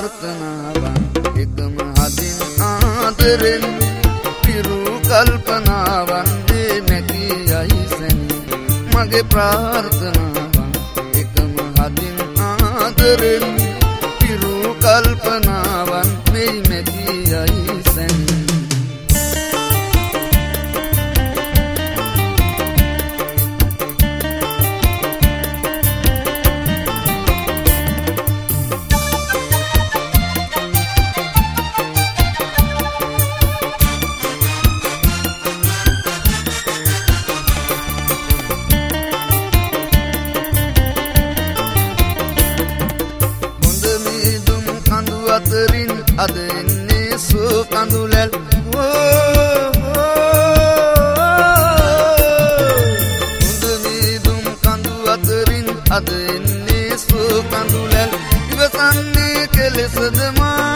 ප්‍රාර්ථනාවන් එකම හදින් ආදරෙන් පිරු කල්පනාවන් මේ මැකී යයි සැනී මගේ ප්‍රාර්ථනාවන් එකම හදින් ආදරෙන් පිරු කල්පනාවන් මේ මැකී යයි සැනී අතරින් අද එන්නේ සෝ කඳුලැල් හොඳ මීදුම් කඳු අතරින් අද එන්නේ සෝ කඳුලැල් ඉවසන්නේ කෙලෙසද මා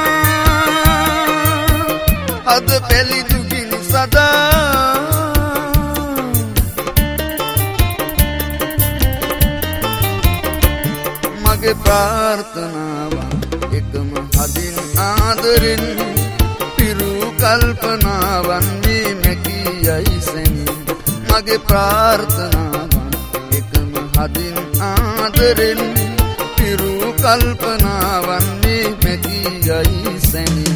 අද පැලි දුකිනි සදා මගේ ප්‍රාර්ථනාවන් එකම හදින් ආදරෙන් පිරු කල්පනාවන් මේ මැකී යයි සැනී මගේ ප්‍රාර්ථනාවන් එකම හදින් ආදරෙන් පිරු කල්පනාවන් මේ මැකී යයි සැනී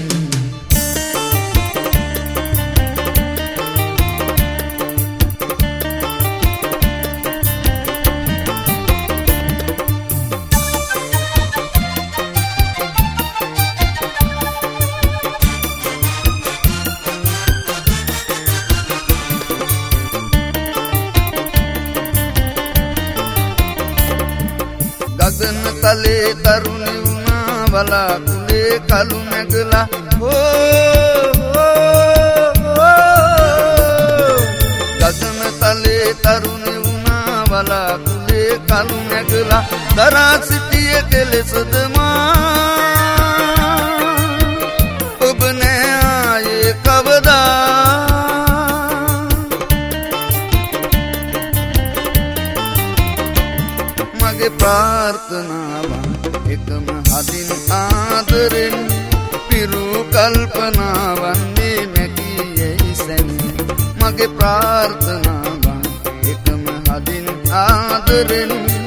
ගගන තලේ තරුණි වුණා වලාකුලේ කළු නැගලා ගගන තලේ තරුණි වුණා වලාකුලේ කළු නැගලා දරා සිටියේ කෙලෙසද මා ඔබ නෑ ආයේ කවදා මගේ ප්‍රාර්ථනාවන් එකම හදින් ආදරෙන් පිරු කල්පනාවන් මේ මැකී යයි සැනී මගේ ප්‍රාර්ථනාවන් එකම හදින් ආදරෙන්